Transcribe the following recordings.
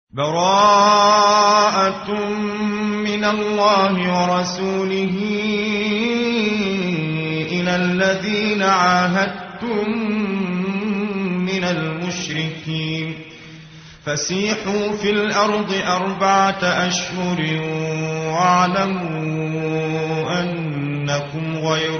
براءة من الله ورسوله إلى الذين عاهدتم من المشركين فسيحوا في الأرض 4 أشهر واعلموا أنكم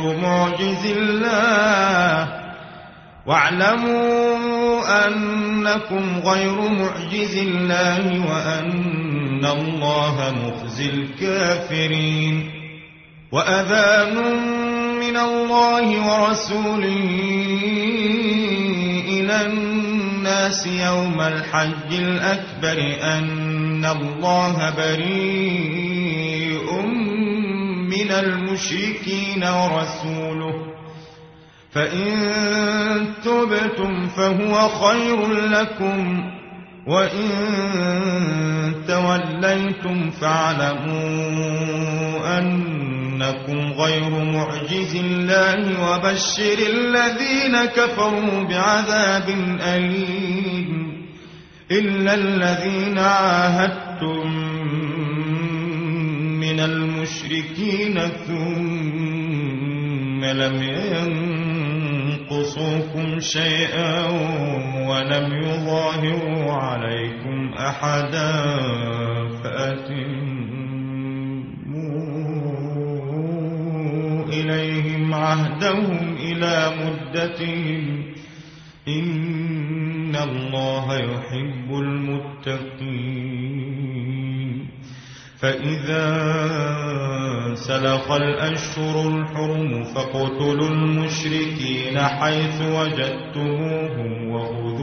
غير معجز الله وأن الله مخزي الكافرين وأذان من الله ورسوله إلى الناس يوم الحج الأكبر أن الله بريء من المشركين ورسوله فإن تبتم فهو خير لكم وإن توليتم فاعلموا أنكم غير معجز الله وبشر الذين كفروا بعذاب أليم إلا الذين عاهدتم من المشركين ثم لم ينقصوكم شيئا ولم يظاهروا عليكم أحدا فأتموا إليهم عهدهم إلى مدتهم إن الله يحب المتقين فإذا سلخ الأشهر الحرم فاقتلوا المشركين حيث وجدتموهم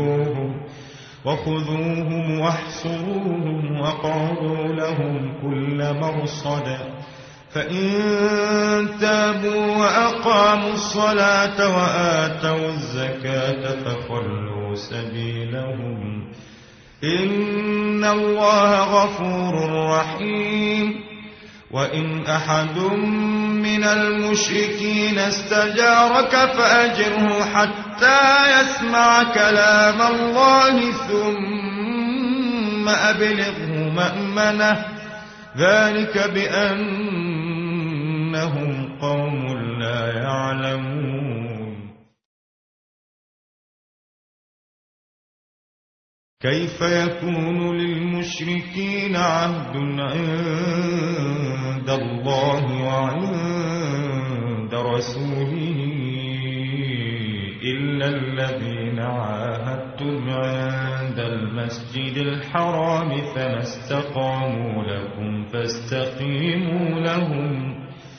وخذوهم واحصروهم واقعدوا لهم كل مرصد فإن تابوا وأقاموا الصلاة وآتوا الزكاة فخلوا سبيلهم إن الله غفور رحيم وإن أحد من المشركين استجارك فأجره حتى يسمع كلام الله ثم أبلغه مأمنه ذلك بأنهم قوم لا يعلمون كيف يكون للمشركين عهد عند الله وعند رسوله إلا الذين عاهدتم عند المسجد الحرام فما استقاموا لكم فاستقيموا لهم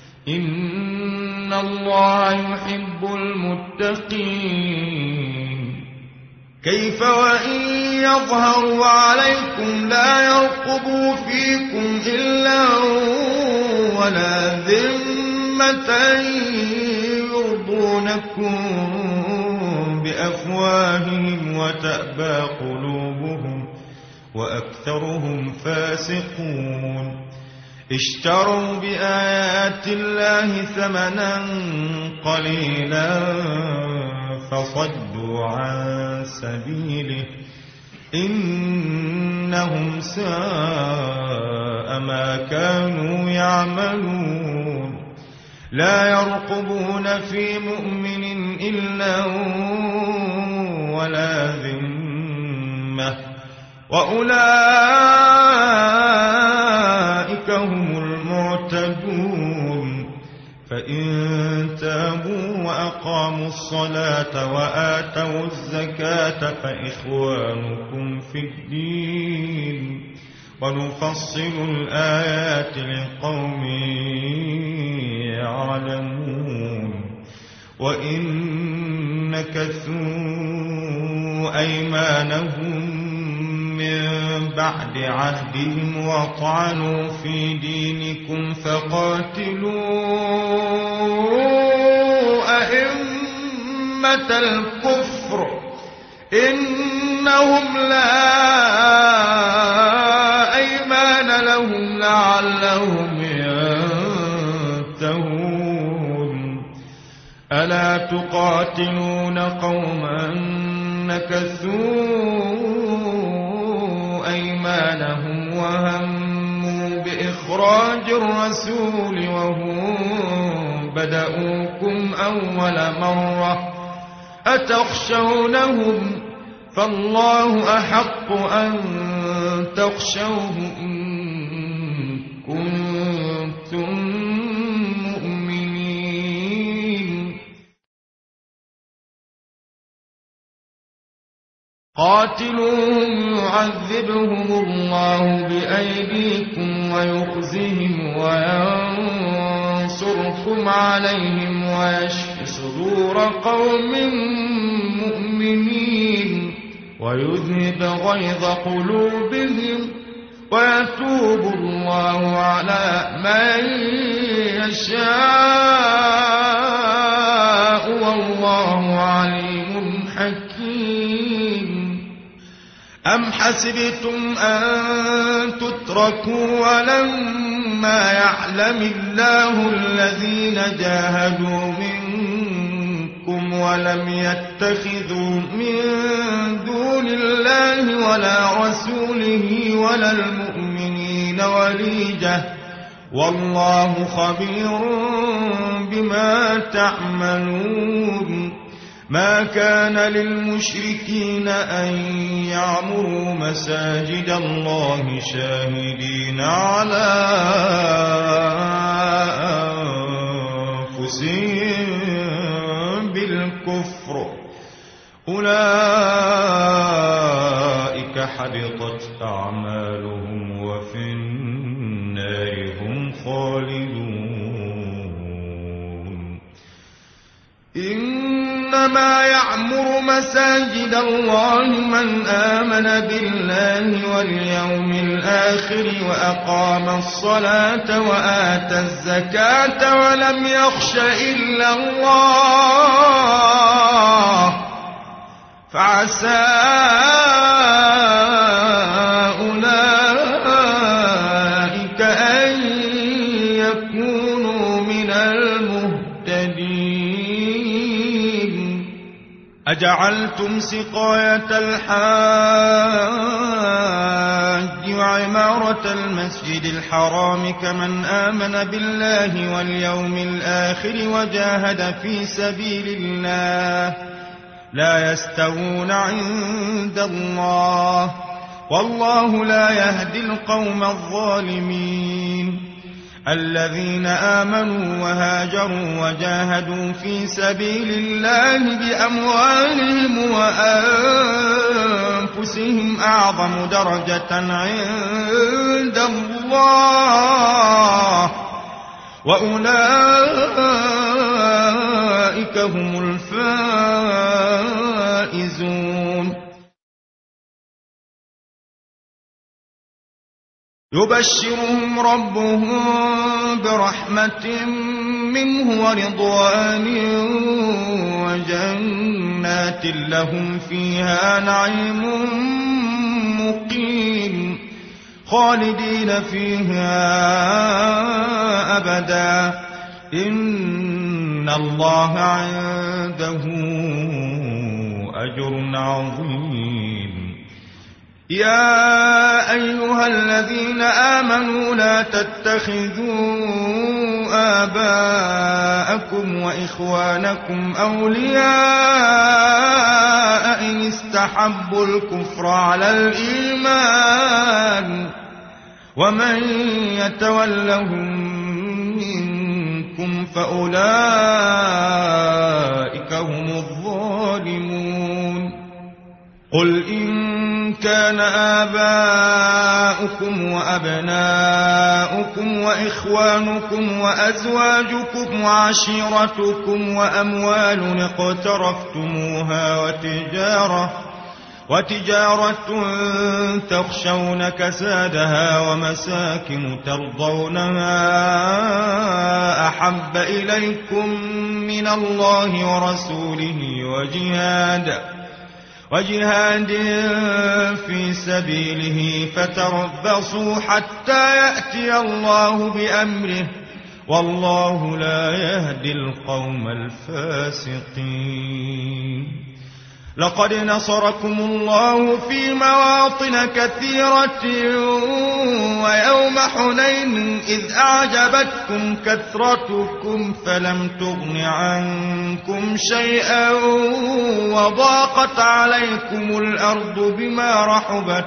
إن الله يحب المتقين كيف وإن يظهروا عليكم لا يرقبوا فيكم إلا ولا ذمة يرضونكم بأفواههم وتأبى قلوبهم وأكثرهم فاسقون اشتروا بآيات الله ثمنا قليلا فصدوا عن سبيله إنهم ساء ما كانوا يعملون لا يرقبون في مؤمن إلا ولا ذمة وأولئك هم المعتدون فإن تابوا وأقاموا الصلاة وآتوا الزكاة فإخوانكم في الدين ونفصل الآيات لقوم يعلمون وإن نكثوا أيمانهم من بعد عهدهم وطعنوا في دينكم فقاتلوا أئمة الكفر إنهم لا أيمان لهم لعلهم ينتهون ألا تقاتلون قوما نكثوا أيمانهم إخراج الرسول وهم بدؤوكم أول مرة أتخشونهم فالله أحق أن تخشوه إن كنتم مؤمنين قاتلوهم يعذبهم الله بأيديكم ويخزهم وينصركم عليهم ويشف صدور قوم مؤمنين ويذهب غيظ قلوبهم ويتوب الله على من يشاء والله عليم حكيم أم حسبتم أن تتركوا ولما يعلم الله الذين جاهدوا منكم ولم يتخذوا من دون الله ولا رسوله ولا المؤمنين وليجة والله خبير بما تعملون ما كان للمشركين أن يعمروا مساجد الله شاهدين على أنفسهم بالكفر أولئك حبطت أعمالهم وفي النار هم خالدون إنما يعمر مساجد الله من آمن بالله واليوم الآخر وأقام الصلاة وآتى الزكاة ولم يخش إلا الله فعسى أولئك أن يكونوا من المهتدين أجعلتم سقاية الحاج وعمارة المسجد الحرام كمن آمن بالله واليوم الآخر وجاهد في سبيل الله لا يستوون عند الله والله لا يهدي القوم الظالمين الذين آمنوا وهاجروا وجاهدوا في سبيل الله بأموالهم وأنفسهم أعظم درجة عند الله وأولئك هم الفائزون يبشرهم ربهم برحمة منه ورضوان وجنات لهم فيها نعيم مقيم خالدين فيها أبدا إن الله عنده أجر عظيم يا أيها الذين آمنوا لا تتخذوا آباءكم وإخوانكم أولياء إن استحبوا الكفر على الإيمان ومن يتولهم منكم فأولئك هم الظالمون قل إن كان آباؤكم وأبناؤكم وإخوانكم وأزواجكم وعشيرتكم وأموال اقترفتموها وتجارة تخشون كسادها ومساكن ترضونها أحب إليكم من الله ورسوله وجهاد في سبيله فتربصوا حتى يأتي الله بأمره والله لا يهدي القوم الفاسقين لقد نصركم الله في مواطن كثيرة ويوم حنين إذ أعجبتكم كثرتكم فلم تغن عنكم شيئا وضاقت عليكم الأرض بما رحبت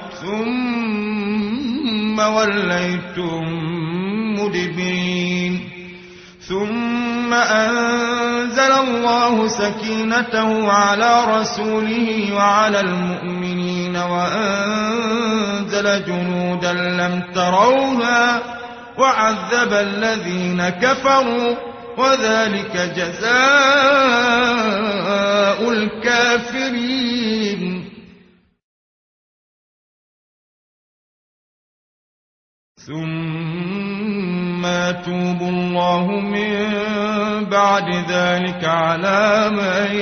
ثم وليتم مدبرين ثم أنزل الله سكينته على رسوله وعلى المؤمنين وأنزل جنودا لم تروها وعذب الذين كفروا وذلك جزاء الكافرين ثم يتوب الله من بعد ذلك على من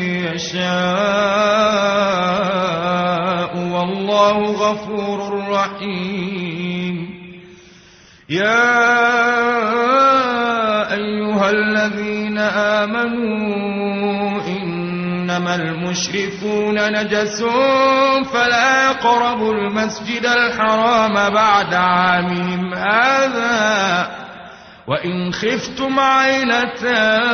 يشاء والله غفور رحيم يا أيها الذين آمنوا إنما المشركون نجس فلا يقربوا المسجد الحرام بعد عامهم هذا وإن خفتم عيلة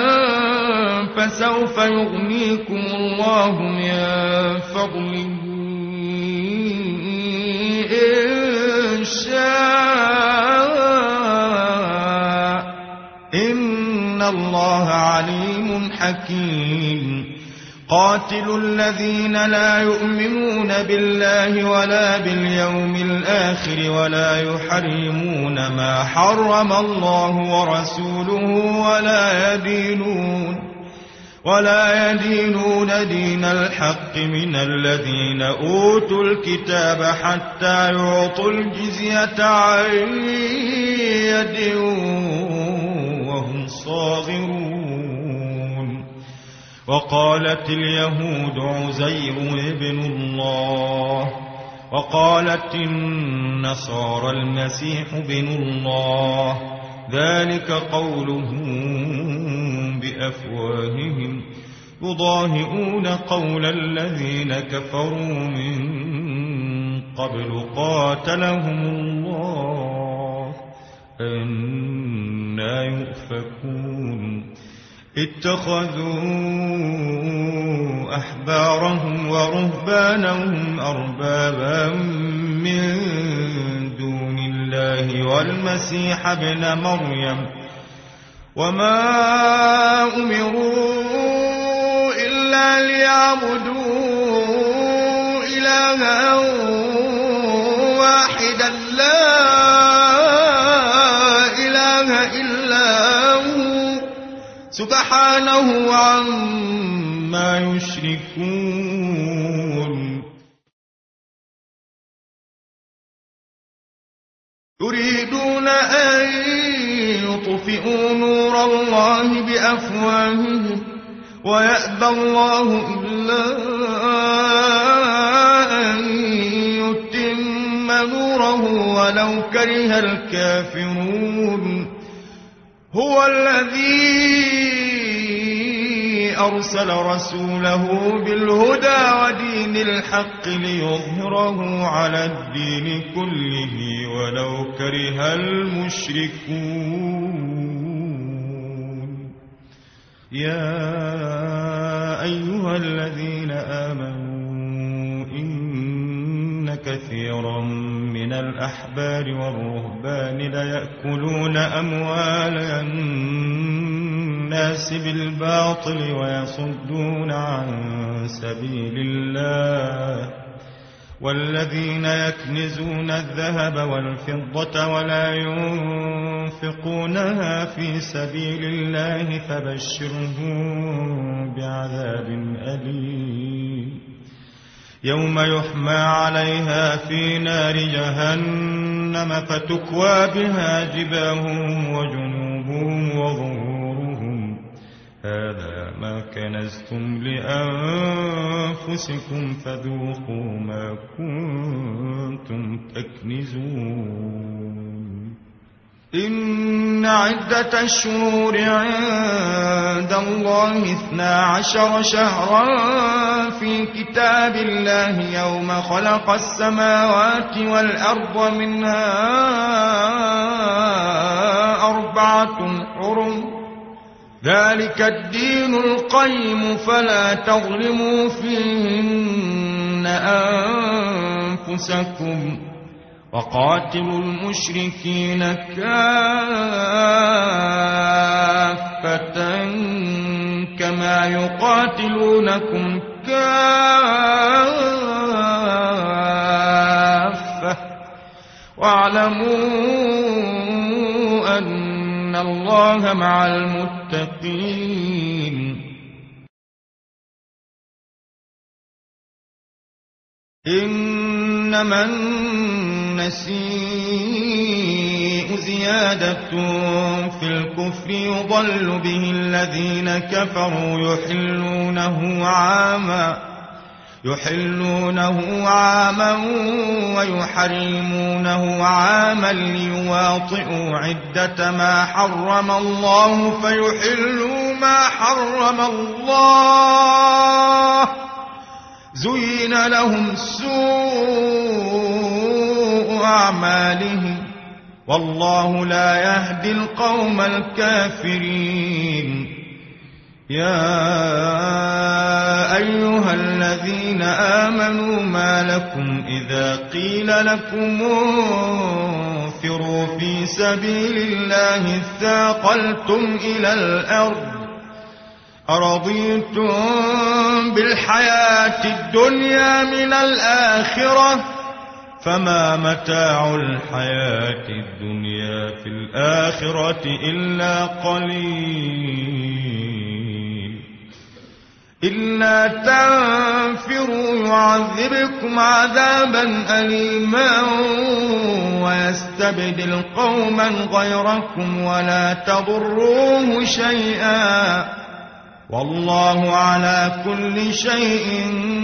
فسوف يغنيكم الله من فضله إن شاء إن الله عليم حكيم قاتلوا الذين لا يؤمنون بالله ولا باليوم الآخر ولا يحرمون ما حرم الله ورسوله ولا يدينون دين الحق من الذين أوتوا الكتاب حتى يعطوا الجزية عن يد وهم صاغرون وقالت اليهود عزير ابن الله وقالت النصارى المسيح ابن الله ذلك قولهم بأفواههم يضاهئون قول الذين كفروا من قبل قاتلهم الله أنى يؤفكون اتخذوا أحبارهم ورهبانهم أربابا من دون الله والمسيح ابن مريم وما أمروا إلا ليعبدوا إلها واحدا لا إله إلا هو سبحانه عما يشركون يريدون أن يطفئوا نور الله بأفواههم ويأبى الله إلا أن يتم نوره ولو كره الكافرون هو الذي أرسل رسوله بالهدى ودين الحق ليظهره على الدين كله ولو كره المشركون يا أيها الذين آمنوا إن كثيرا من الأحبار والرهبان ليأكلون أموال الناس بالباطل ويصدون عن سبيل الله والذين يكنزون الذهب والفضة ولا ينفقونها في سبيل الله فبشرهم بعذاب أليم يوم يحمى عليها في نار جهنم فتكوى بها جباههم وجنوبهم وظهورهم هذا ما كنزتم لأنفسكم فذوقوا ما كنتم تكنزون إن عدة الشهور عند الله 12 شهرا في كتاب الله يوم خلق السماوات والأرض منها 4 حرم ذلك الدين القيم فلا تظلموا فيهن أنفسكم وقاتلوا المشركين كافة كما يقاتلونكم كافة واعلموا أن الله مع المتقين إنما النسيء زيادة في الكفر يضل به الذين كفروا يحلونه عاما ويحرمونه عاما ليواطئوا عدة ما حرم الله فيحلوا ما حرم الله زين لهم سوء أعمالهم والله لا يهدي القوم الكافرين يا أيها الذين آمنوا ما لكم إذا قيل لكم انفروا في سبيل الله اثاقلتم إلى الأرض أرضيتم بالحياة الدنيا من الآخرة فما متاع الحياة الدنيا في الآخرة إلا قليل إلا تنفروا يعذبكم عذابا أليما ويستبدل قوما غيركم ولا تضروه شيئا والله على كل شيء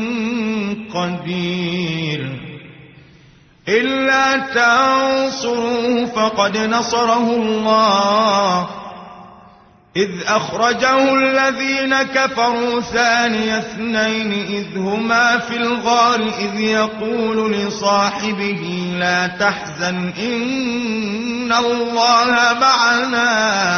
قدير إلا تنصروه فقد نصره الله إذ أخرجه الذين كفروا ثاني اثنين إذ هما في الغار إذ يقول لصاحبه لا تحزن إن الله معنا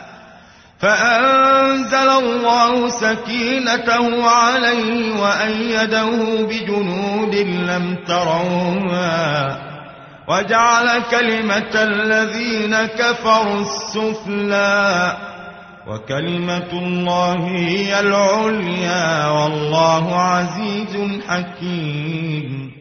فأنزل الله سكينته عليه وأيده بجنود لم تروها وجعل كلمة الذين كفروا السفلى وكلمة الله هي العليا والله عزيز حكيم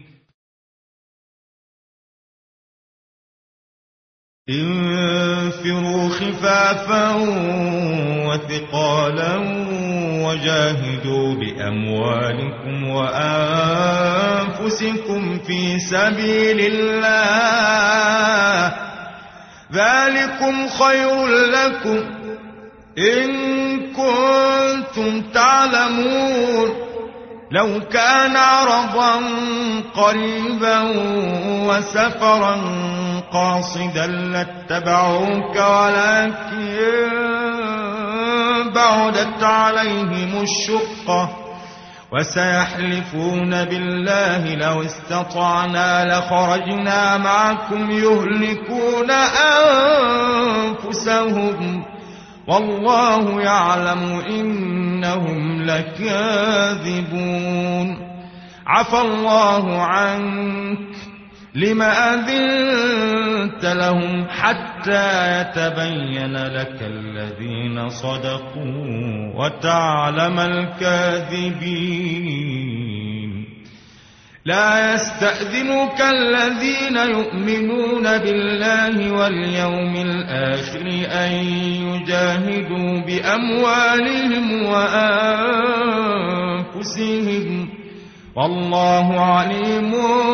انفروا خفافا وثقالا وجاهدوا بأموالكم وأنفسكم في سبيل الله ذلكم خير لكم إن كنتم تعلمون لو كان عرضا قريبا وسفرا قاصدا لاتبعوك ولكن بعدت عليهم الشقة وسيحلفون بالله لو استطعنا لخرجنا معكم يهلكون أنفسهم والله يعلم إنهم لكاذبون عفى الله عنك لما أذنت لهم حتى يتبين لك الذين صدقوا وتعلم الكاذبين لا يستأذنك الذين يؤمنون بالله واليوم الآخر أن يجاهدوا بأموالهم وأنفسهم والله عليم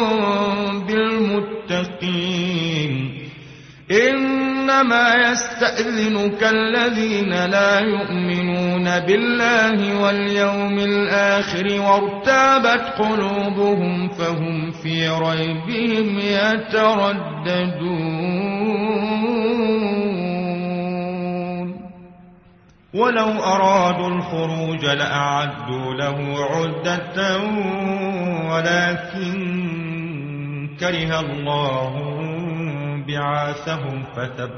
بالمتقين إنما يستأذنك الذين لا يؤمنون بالله واليوم الآخر وارتابت قلوبهم فهم في ريبهم يترددون ولو أرادوا الخروج لأعدوا له عدة ولكن كره الله بعاثهم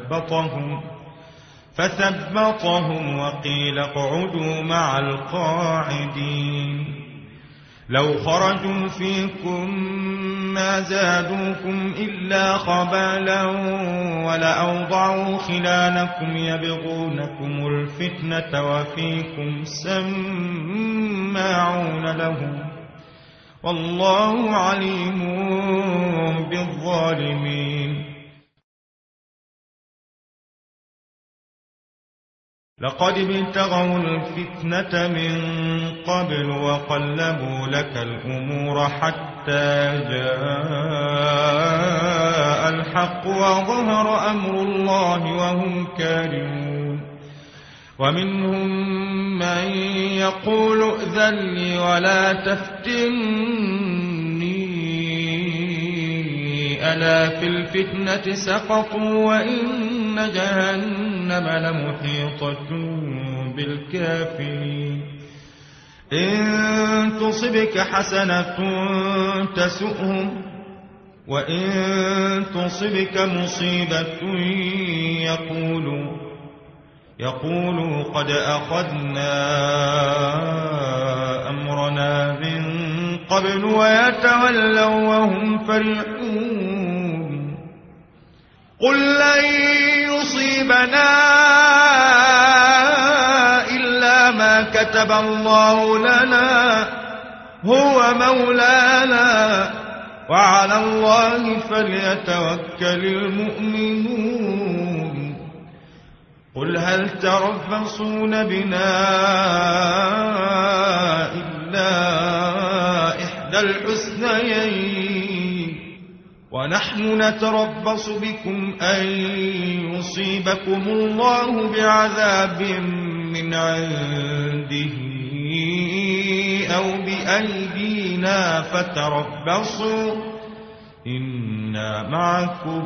فثبطهم وقيل اقعدوا مع القاعدين. لو خرجوا فيكم ما زادوكم إلا خبالا ولأوضعوا خلالكم يبغونكم الفتنة وفيكم سماعون لهم والله عليم بالظالمين. لقد ابتغوا الفتنة من قبل وقلبوا لك الأمور حتى جاء الحق وظهر أمر الله وهم كارهون. ومنهم من يقول ائذن لي ولا تفتني ألا في الفتنة سقطوا وإن جهنم لمحيطة بالكافرين. إن تصبك حسنة تسؤهم وإن تصبك مصيبة يقولوا قد أخذنا أمرنا من قبل ويتولوا وهم فرحون. قل لن يصيبنا إلا ما كتب الله لنا هو مولانا وعلى الله فليتوكل المؤمنون. قل هل تربصون بنا إلا إحدى الحسنيين ونحن نتربص بكم أن يصيبكم الله بعذاب من عنده أو بأيدينا فتربصوا إنا معكم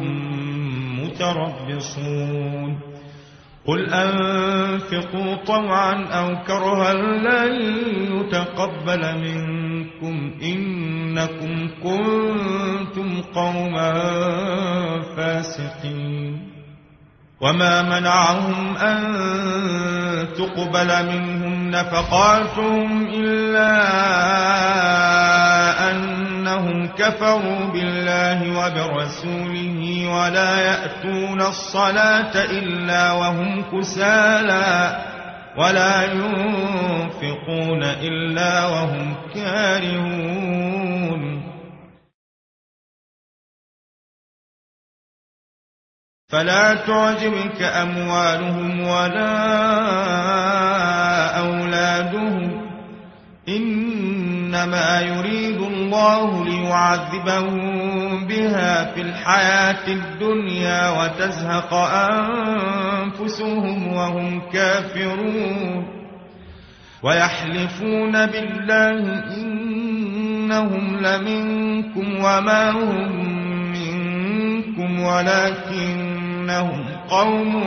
متربصون. قل أنفقوا طوعا أو كرها لن يتقبل منكم إنكم كنتم قوما فاسقين. وما منعهم أن تقبل منهم نفقاتهم إلا أنهم كفروا بالله وبرسوله ولا يأتون الصلاة إلا وهم كسالى ولا ينفقون إلا وهم كارهون. فلا تعجبك أموالهم ولا أولادهم إنما يريد الله ليعذبهم بها في الحياة الدنيا وتزهق أنفسهم وهم كافرون. ويحلفون بالله إنهم لمنكم وما هم منكم ولكنهم قوم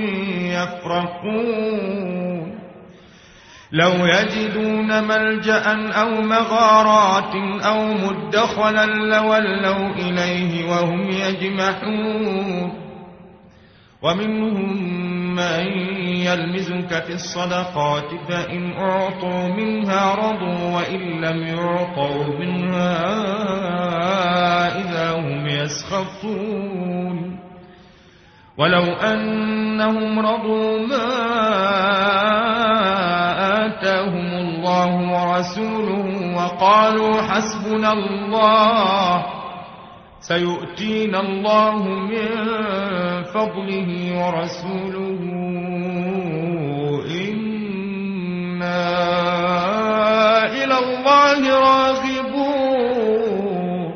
يفرقون. لو يجدون ملجأ أو مغارات أو مدخلا لولوا إليه وهم يجمحون. ومنهم من يلمزك في الصدقات فإن أعطوا منها رضوا وإن لم يعطوا منها إذا هم يسخطون. ولو أنهم رضوا ما آتاهم الله ورسوله وقالوا حسبنا الله سيؤتينا الله من فضله ورسوله إنا إلى الله راغبون.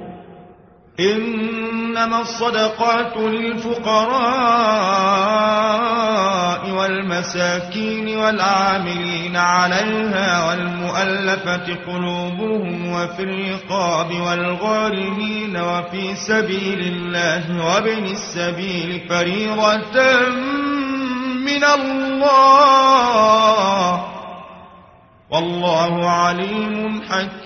إنما الصدقات للفقراء والمساكين والعاملين عليها والمؤلفة قلوبهم وفي الرقاب والغارمين وفي سبيل الله وابن السبيل فريضة من الله والله عليم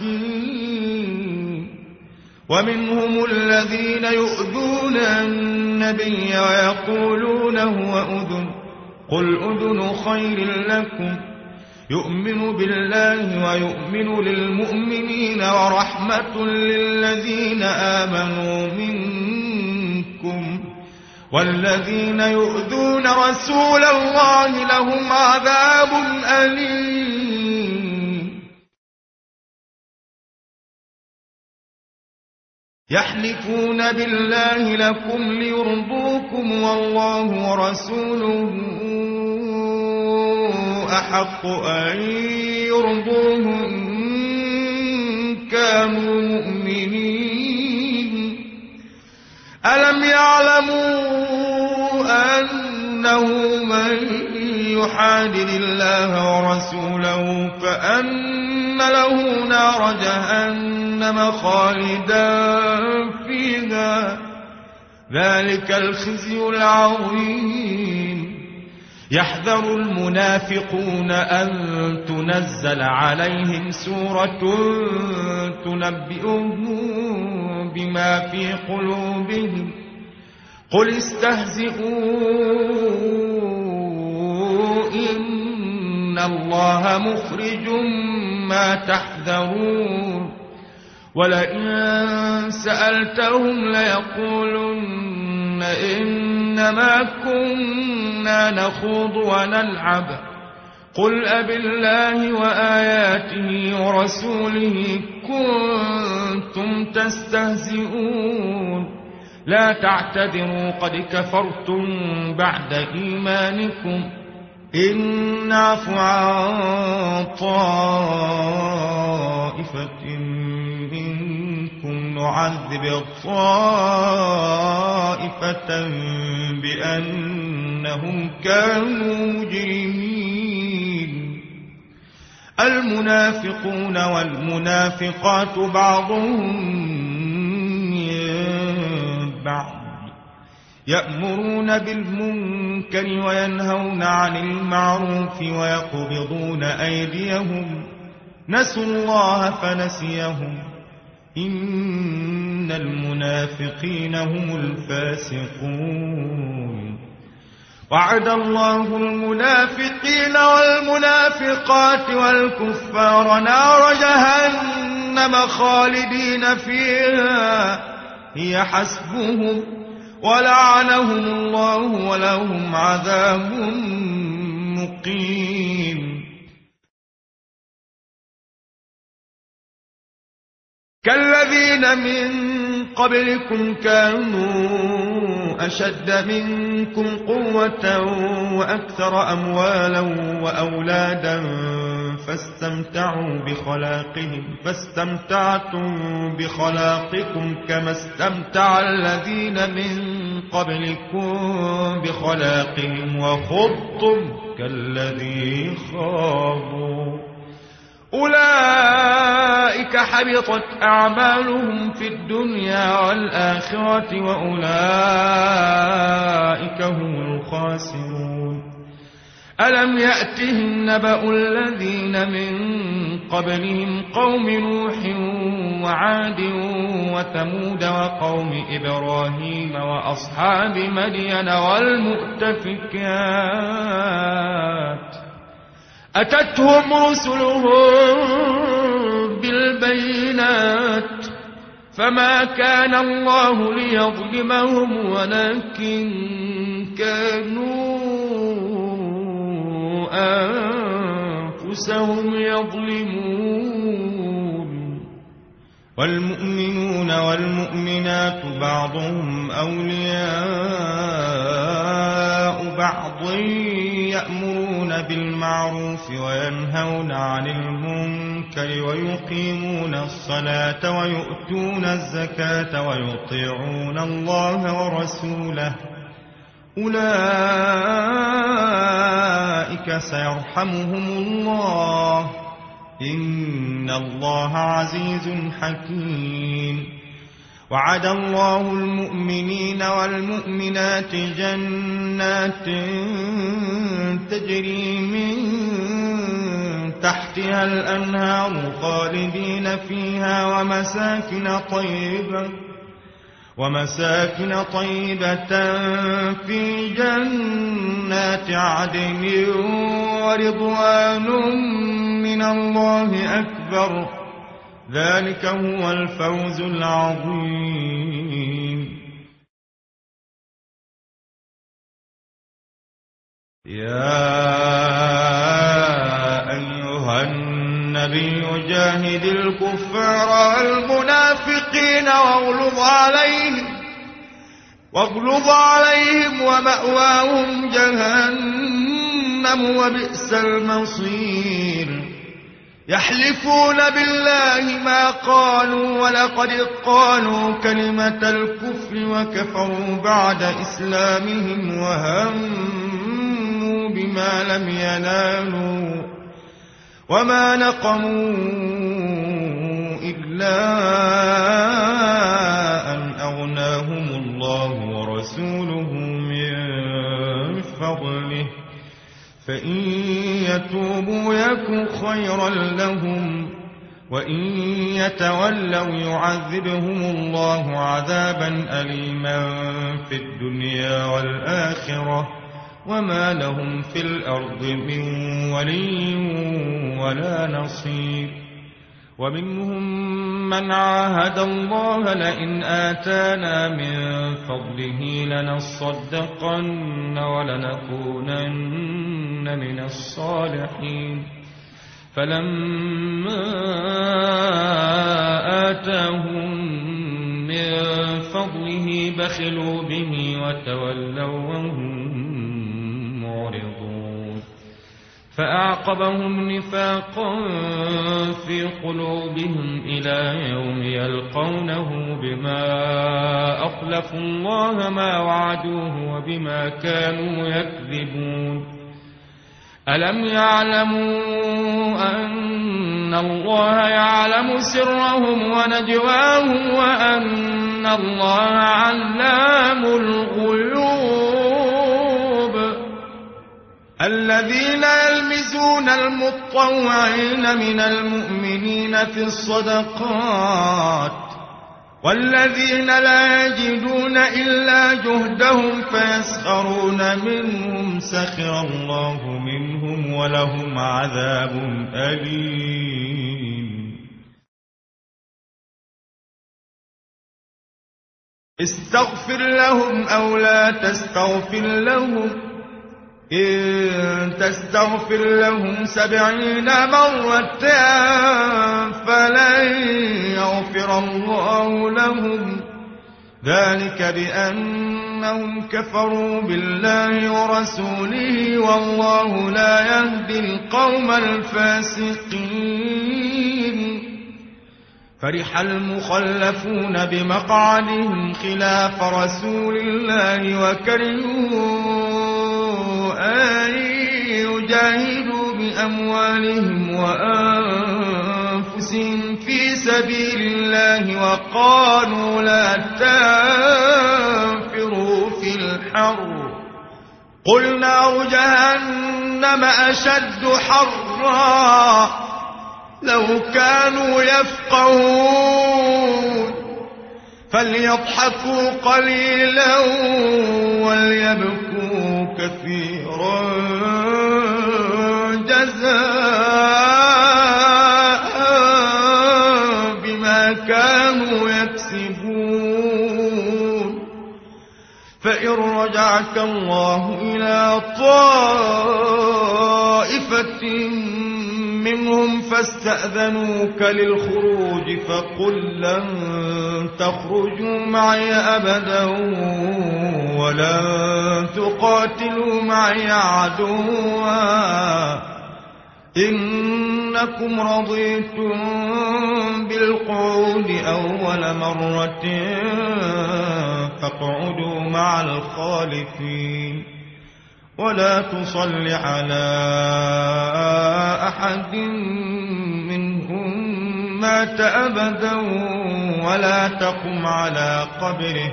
حكيم. ومنهم الذين يؤذون النبي ويقولون هو أذن قل أذن خير لكم يؤمن بالله ويؤمن للمؤمنين ورحمة للذين آمنوا منكم والذين يؤذون رسول الله لهم عذاب أليم. يحلفون بالله لكم ليرضوكم والله ورسوله أحق أن يرضوه إن كانوا مؤمنين. ألم يعلموا أنه من يحادد الله ورسوله فأن له نار جهنم خالدا فيها ذلك الخزي العظيم. يحذر المنافقون أن تنزل عليهم سورة تنبئهم بما في قلوبهم قل استهزئوا إن الله مخرج ما تحذرون. ولئن سألتهم ليقولن إنما كنا نخوض ونلعب قل أبالله وآياته ورسوله كنتم تستهزئون لا تعتذروا قد كفرتم بعد إيمانكم إن نعف عن طائفة منكم نعذب طائفة بأنهم كانوا مجرمين. المنافقون والمنافقات بعضهم من بعض يأمرون بالمنكر وينهون عن المعروف ويقبضون أيديهم نسوا الله فنسيهم إن المنافقين هم الفاسقون. وعد الله المنافقين والمنافقات والكفار نار جهنم خالدين فيها هي حسبهم ولعنهم الله ولهم عذاب مقيم. كالذين من قبلكم كانوا أشد منكم قوة وأكثر أموالا وأولادا فاستمتعتم بخلاقكم كما استمتع الذين من قبلكم بخلاقهم وخضتم كالذي خاضوا أولئك حبطت أعمالهم في الدنيا والآخرة وأولئك هم الخاسرون. ألم يأتهم نبأ الذين من قبلهم قوم نوح وعاد وثمود وقوم إبراهيم وأصحاب مدين والمؤتفكات أتتهم رسلهم بالبينات فما كان الله ليظلمهم ولكن كانوا أنفسهم يظلمون. والمؤمنون والمؤمنات بعضهم أولياء بعض يأمرون بالمعروف وينهون عن المنكر ويقيمون الصلاة ويؤتون الزكاة ويطيعون الله ورسوله أولئك سيرحمهم الله إن الله عزيز حكيم. وعد الله المؤمنين والمؤمنات جنات تجري من تحتها الأنهار خالدين فيها ومساكن طيبة في جنات عدن ورضوان من الله أكبر ذلك هو الفوز العظيم. يا أيها النبي جاهد الكفار والمنافقين واغلظ عليهم ومأواهم جهنم وبئس المصير. يحلفون بالله ما قالوا ولقد قالوا كلمة الكفر وكفروا بعد إسلامهم وهموا بما لم ينالوا وما نقموا إلا أن أغناهم الله ورسوله من فضله فإن يتوبوا يك خيرا لهم وإن يتولوا يعذبهم الله عذابا أليما في الدنيا والآخرة وما لهم في الأرض من ولي ولا نصير. ومنهم من عاهد الله لئن آتانا من فضله لنصدقن ولنكونن من الصالحين فلما آتاهم من فضله بخلوا به وتولوا وهم معرضون. فأعقبهم نفاقا في قلوبهم إلى يوم يلقونه بما أخلفوا الله ما وعدوه وبما كانوا يكذبون. ألم يعلموا أن الله يعلم سرهم ونجواهم وأن الله علام الغيوب. الذين يلمزون المطوعين من المؤمنين في الصدقات والذين لا يجدون إلا جهدهم فيسخرون منهم سخر الله منهم ولهم عذاب أليم. استغفر لهم أو لا تستغفر لهم إن تستغفر لهم 70 مرة فلن يغفر الله لهم ذلك بأنهم كفروا بالله ورسوله والله لا يهدي القوم الفاسقين. فرح المخلفون بمقعدهم خلاف رسول الله وكرهوا أن يجاهدوا بأموالهم وأنفسهم في سبيل الله وقالوا لا تنفروا في الحر قل نار جهنم أشد حرا لو كانوا يفقهون فليضحكوا قليلا وليبكوا كثيرا جزاء بما كانوا يكسبون. فإن رجعك الله إلى طائفة منهم فاستأذنوك للخروج فقل لن تخرجوا معي أبدا ولن تقاتلوا معي عدوا إنكم رضيتم بالقعود أول مرة فاقعدوا مع الخالفين ولا تصل على أحد منهم مات أبدا ولا تقم على قبره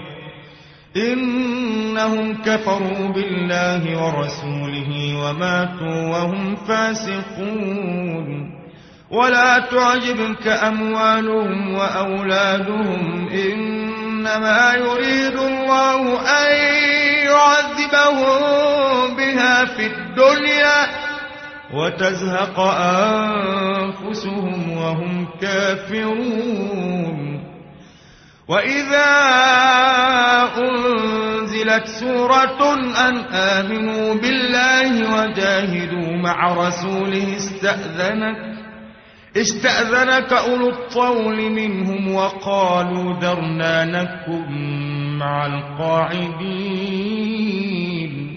إنهم كفروا بالله ورسوله وماتوا وهم فاسقون ولا تعجبك أموالهم وأولادهم إنما يريد الله أن يعذبهم بها في الدنيا وتزهق أنفسهم وهم كافرون وإذا أنزلت سورة أن آمنوا بالله وجاهدوا مع رسوله استأذنك أولو الطول منهم وقالوا ذرنا نكن مع القاعدين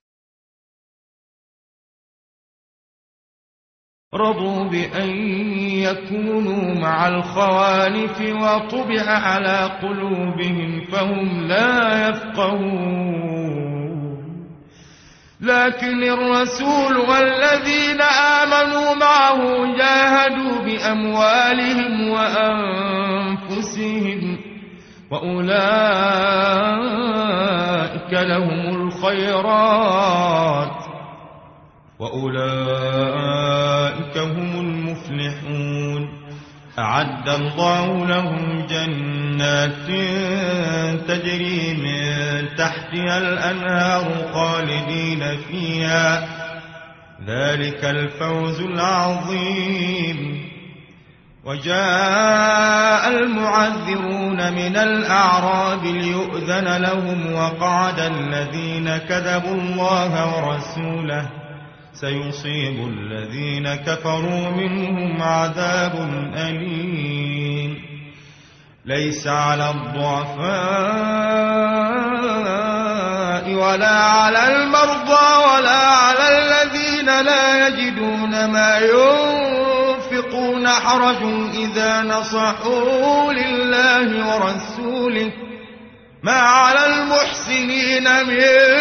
رضوا بأن يكونوا مع الخوالف وطبع على قلوبهم فهم لا يفقهون لكن الرسول والذين آمنوا معه جاهدوا بأموالهم وأنفسهم وأولئك لهم الخيرات وأولئك هم المفلحون أعد الله لهم جنات تجري من تحتها الأنهار خالدين فيها ذلك الفوز العظيم وجاء المعذرون من الأعراب ليؤذن لهم وقعد الذين كذبوا الله ورسوله سيصيب الذين كفروا منهم عذاب أليم ليس على الضعفاء ولا على المرضى ولا على الذين لا يجدون ما ينفقون حرج إذا نصحوا لله ورسوله ما على المحسنين من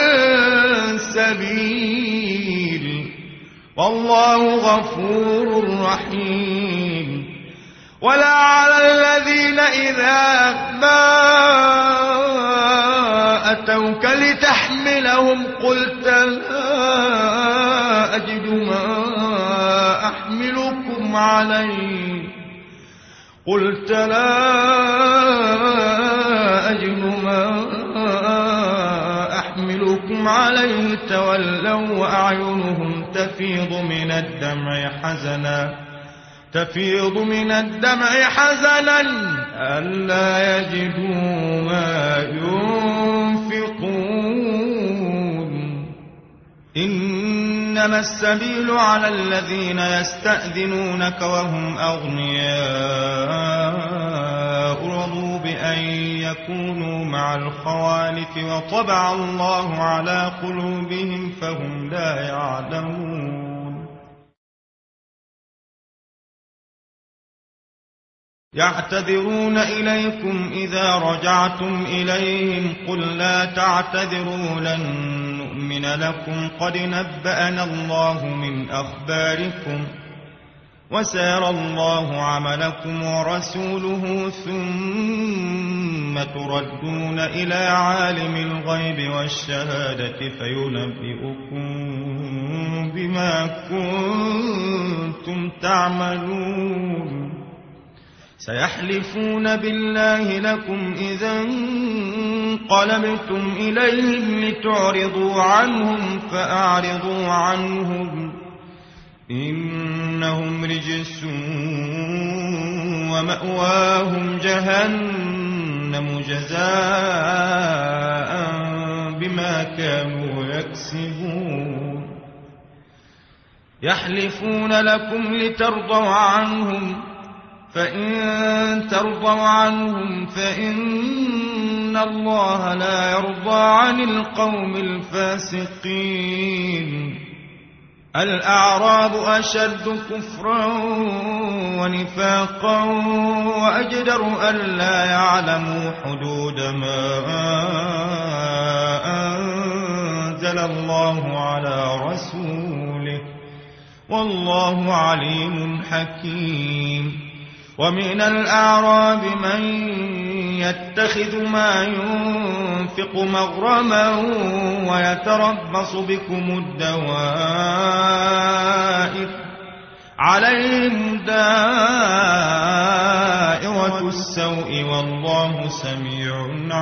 سبيل والله غفور رحيم ولا على الذين إذا ما أتوك لتحملهم قلت لا أجد ما أحملكم عليه تولوا وأعينهم تفيض من الدمع حزنا ألا يجدوا ما ينفقون إنما السبيل على الذين يستأذنونك وهم أغنياء رضوا بأن يكونوا مع الخوالف وطبع الله على قلوبهم فهم لا يعلمون يعتذرون إليكم إذا رجعتم إليهم قل لا تعتذروا لن نؤمن لكم قد نبأنا الله من أخباركم وسيرى الله عملكم ورسوله ثم تردون إلى عالم الغيب والشهادة فينبئكم بما كنتم تعملون سيحلفون بالله لكم إذا انقلبتم إليهم لتعرضوا عنهم فأعرضوا عنهم إنهم رجس ومأواهم جهنم جزاء بما كانوا يكسبون يحلفون لكم لترضوا عنهم فإن ترضوا عنهم فإن الله لا يرضى عن القوم الفاسقين الأعراب أشد كفرا ونفاقا وأجدر ألا يعلموا حدود ما أنزل الله على رسوله والله عليم حكيم ومن الأعراب من يتخذ ما ينفق مغرما ويتربص بكم الدوائر عليهم دائرة السوء والله سميع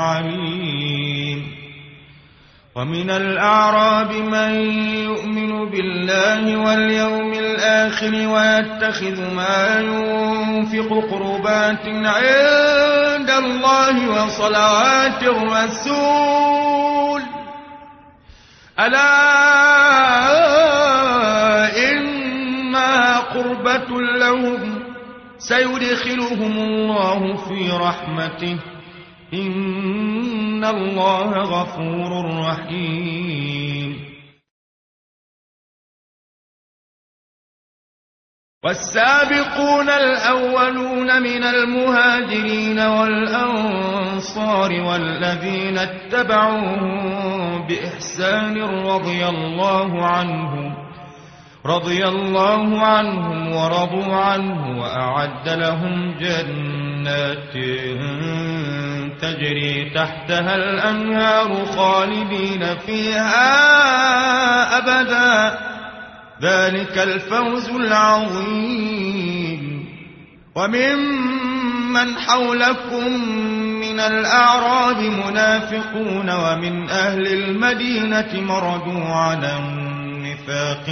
عليم ومن الأعراب من يؤمن بالله واليوم الآخر ويتخذ ما ينفق قربات عند الله وصلوات الرسول ألا إنها قربة لهم سيدخلهم الله في رحمته إن الله غفور رحيم والسابقون الأولون من المهاجرين والأنصار والذين اتبعوهم بإحسان رضي الله عنهم ورضوا عنه وأعد لهم جنات تجري تحتها الأنهار خالدين فيها أبدا ذلك الفوز العظيم وممن حولكم من الأعراب منافقون ومن أهل المدينة مردوا على النفاق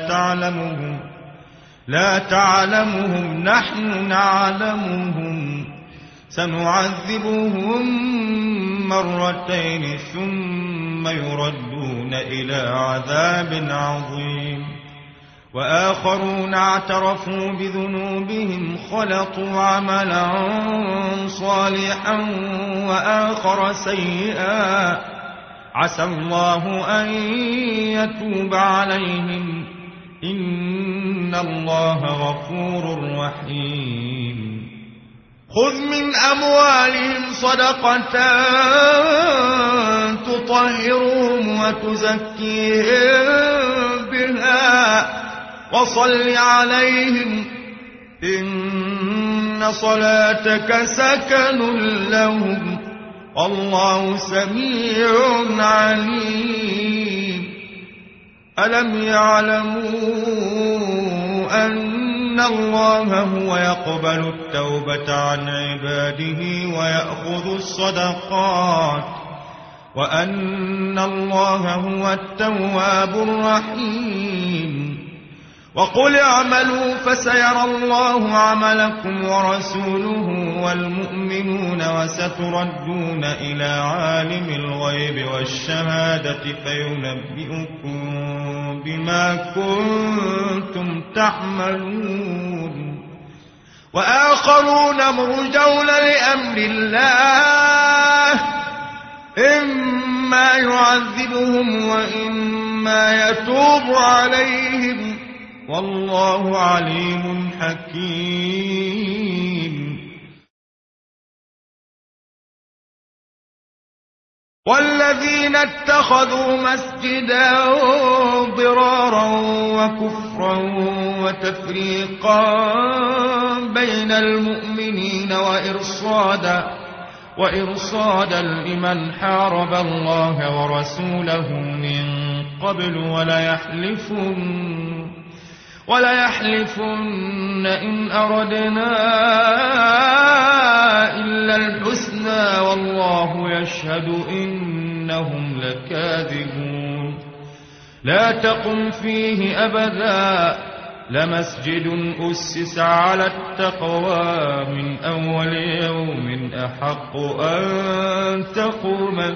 لا تعلمهم نحن نعلمهم سنعذبهم مرتين ثم يردون إلى عذاب عظيم وآخرون اعترفوا بذنوبهم خلطوا عملا صالحا وآخر سيئا عسى الله أن يتوب عليهم إن الله غفور رحيم خذ من أموالهم صدقة تطهرهم وتزكيهم بها وصل عليهم إن صلاتك سكن لهم والله سميع عليم ألم يعلموا أن الله هو يقبل التوبة عن عباده ويأخذ الصدقات وأن الله هو التواب الرحيم وقل اعملوا فسيرى الله عملكم ورسوله والمؤمنون وستردون إلى عالم الغيب والشهادة فينبئكم بما كنتم تعملون وآخرون مرجون لأمر الله إما يعذبهم وإما يتوب عليهم والله عليم حكيم والذين اتخذوا مسجدا ضرارا وكفرا وتفريقا بين المؤمنين وإرصادا لمن حارب الله ورسوله من قبل وليحلفن إن أردنا إلا الحسنى والله يشهد إنهم لكاذبون لا تقم فيه أبدا لمسجد أسس على التقوى من أول يوم أحق أن تقوم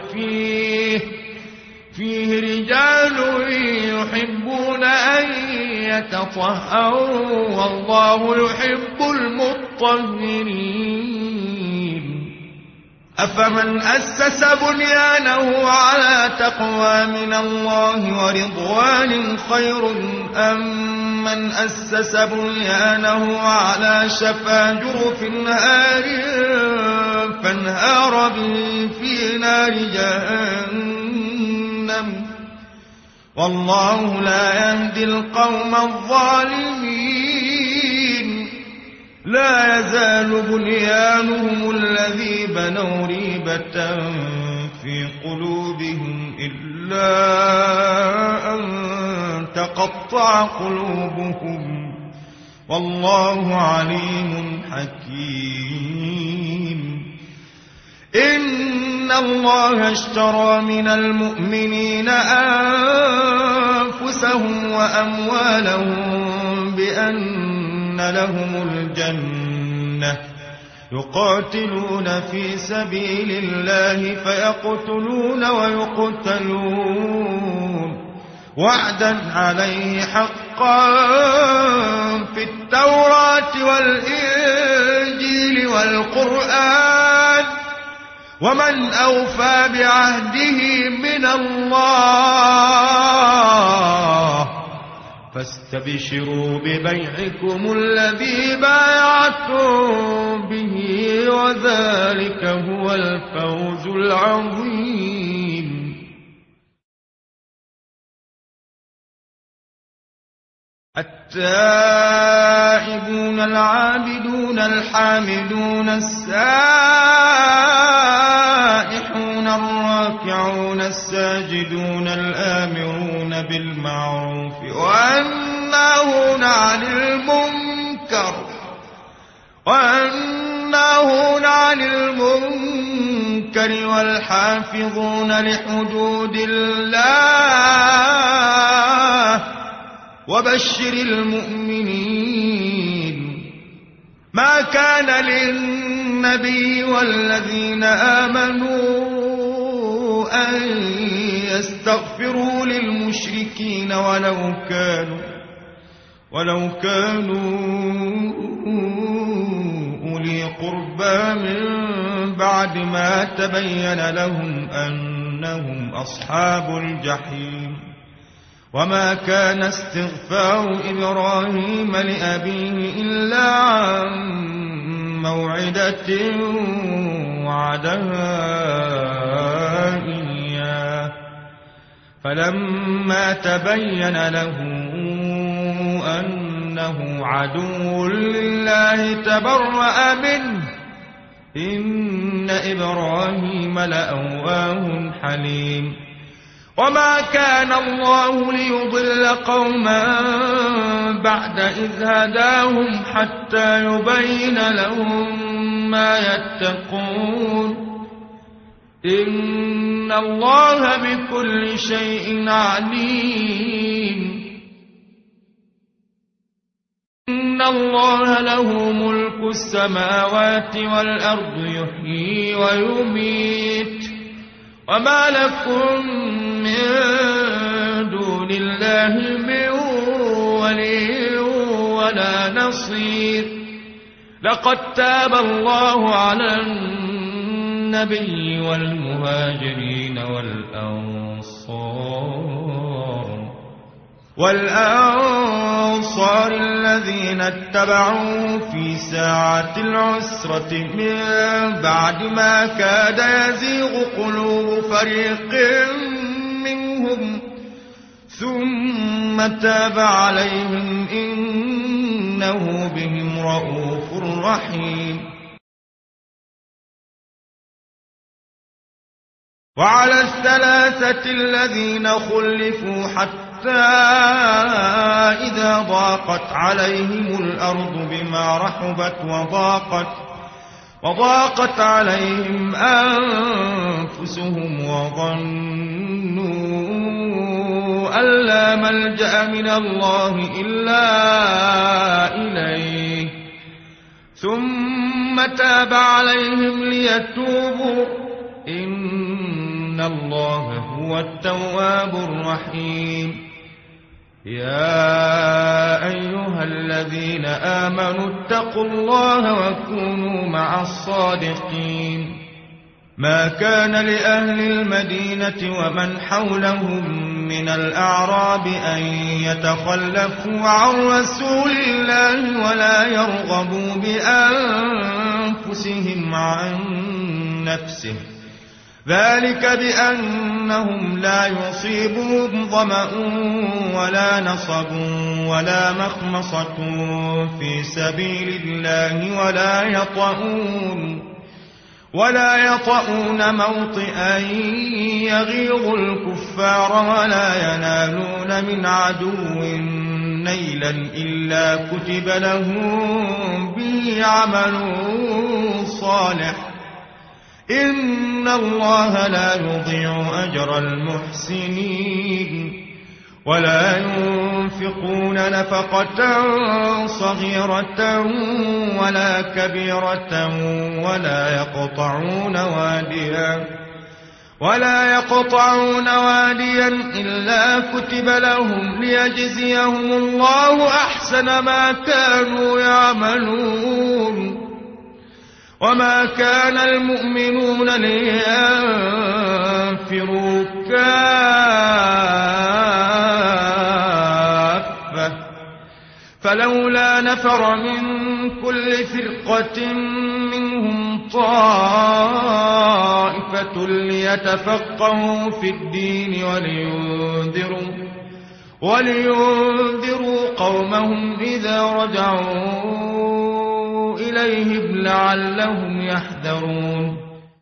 فيه رجال يحبون أن يتطهروا والله يحب المطهرين أفمن أسس بنيانه على تقوى من الله ورضوان خير أم من أسس بنيانه على شفا جرف نهار فانهار به في نار جهنم والله لا يهدي القوم الظالمين لا يزال بنيانهم الذي بنوا ريبة في قلوبهم إلا أن تقطع قلوبهم والله عليم حكيم. إن الله اشترى من المؤمنين أنفسهم وأموالهم بأن لهم الجنة يقاتلون في سبيل الله فيقتلون ويقتلون وعدا عليه حقا في التوراة والإنجيل والقرآن ومن أوفى بعهده من الله فاستبشروا ببيعكم الذي بايعتم به وذلك هو الفوز العظيم. التائبون العابدون الحامدون السائحون الراكعون الساجدون الآمرون بالمعروف والناهون عن المنكر والحافظون لحدود الله وبشر المؤمنين. ما كان للنبي والذين آمنوا أن يستغفروا للمشركين ولو كانوا أولي قربى من بعد ما تبين لهم أنهم أصحاب الجحيم. وما كان استغفار إبراهيم لأبيه إلا عن موعدة وعدها إياه فلما تبين له أنه عدو لله تبرأ منه إن إبراهيم لأواه حليم. وما كان الله ليضل قوما بعد إذ هداهم حتى يبين لهم ما يتقون إن الله بكل شيء عليم. إن الله له ملك السماوات والأرض يحيي ويميت وما لكم من دون الله من ولي ولا نصير. لقد تاب الله على النبي والمهاجرين والأنصار الذين اتبعوه في ساعة العسرة من بعد ما كاد يزيغ قلوب فريق منهم ثم تاب عليهم إنه بهم رءوف رحيم. وعلى الثلاثة الذين خلفوا حتى إذا ضاقت عليهم الأرض بما رحبت وضاقت عليهم أنفسهم وظنوا أن لا ملجأ من الله إلا إليه ثم تاب عليهم ليتوبوا إن الله هو التواب الرحيم. يا أيها الذين آمنوا اتقوا الله وكونوا مع الصادقين. ما كان لأهل المدينة ومن حولهم من الأعراب أن يتخلفوا عن رسول الله ولا يرغبوا بأنفسهم عن نفسه ذلك بأنهم لا يصيبهم ظمأ ولا نصب ولا مخمصة في سبيل الله ولا يطؤون موطئا يغيظ الكفار ولا ينالون من عدو نيلا إلا كتب لهم به عمل صالح إن الله لا يضيع أجر المحسنين ولا ينفقون نفقة صغيرة ولا كبيرة ولا يقطعون واديا إلا كتب لهم ليجزيهم الله أحسن ما كانوا يعملون وما كان المؤمنون لينفروا كافة فلولا نفر من كل فرقة منهم طائفة ليتفقهوا في الدين ولينذروا قومهم إذا رجعوا إليهم لعلهم يحذرون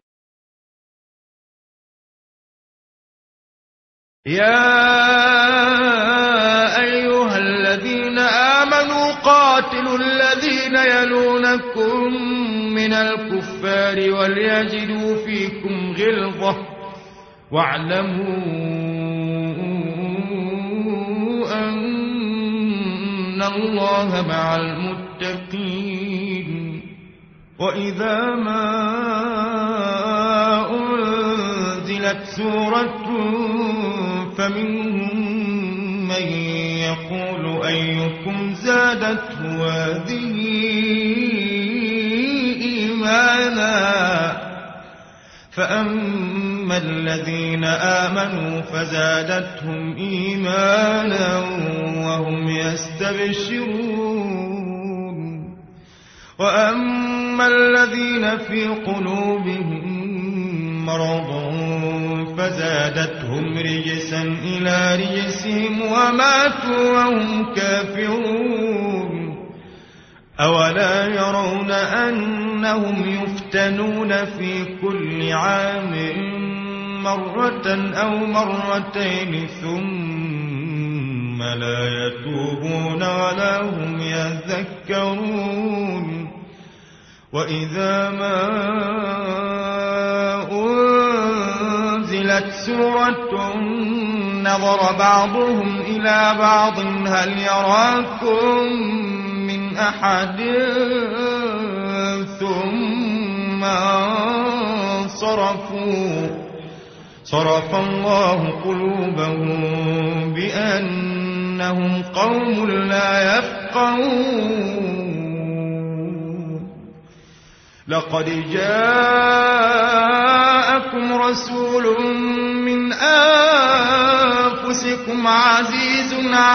يا أيها الذين آمنوا قاتلوا الذين يلونكم من الكفار وليجدوا فيكم غلظة واعلموا أن الله مع المتقين وإذا ما أنزلت سورة فمنهم من يقول أيكم زادته هذه إيمانا فأما الذين آمنوا فزادتهم إيمانا وهم يستبشرون وأما الذين في قلوبهم مرض فزادتهم رجسا إلى رجسهم وماتوا وهم كافرون أولا يرون أنهم يفتنون في كل عام مرة أو مرتين ثم لا يتوبون ولا هم يذكرون وإذا ما أنزلت سورة نظر بعضهم إلى بعض هل يراكم من أحد ثم صرف الله قلوبهم بأنهم قوم لا يفقهون لقد جاءكم رسول من أنفسكم عزيز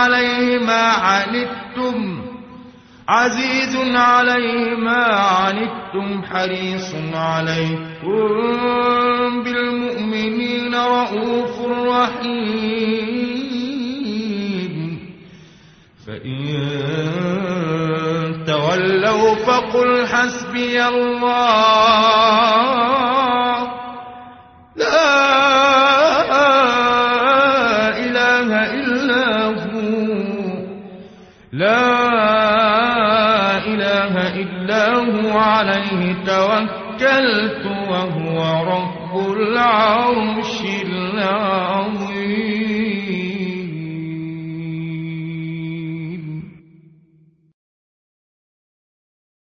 عليه ما عنتم حريص عليكم بالمؤمنين رؤوف رحيم فإن تولوا فقل حسبي الله لا إله إلا هو عليه توكلت وهو رب العرش العظيم